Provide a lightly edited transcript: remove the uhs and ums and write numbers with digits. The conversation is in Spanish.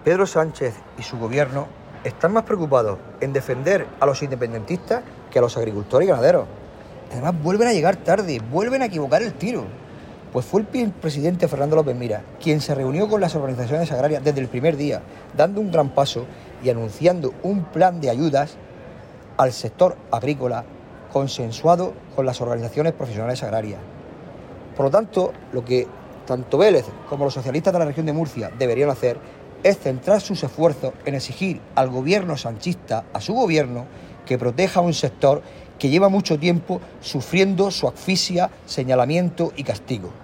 Pedro Sánchez y su gobierno están más preocupados en defender a los independentistas que a los agricultores y ganaderos. Además, vuelven a llegar tarde, vuelven a equivocar el tiro. Pues fue el presidente Fernando López Miras quien se reunió con las organizaciones agrarias desde el primer día, dando un gran paso y anunciando un plan de ayudas al sector agrícola consensuado con las organizaciones profesionales agrarias. Por lo tanto, lo que tanto Vélez como los socialistas de la región de Murcia deberían hacer es centrar sus esfuerzos en exigir al gobierno sanchista, a su gobierno, que proteja a un sector que lleva mucho tiempo sufriendo su asfixia, señalamiento y castigo.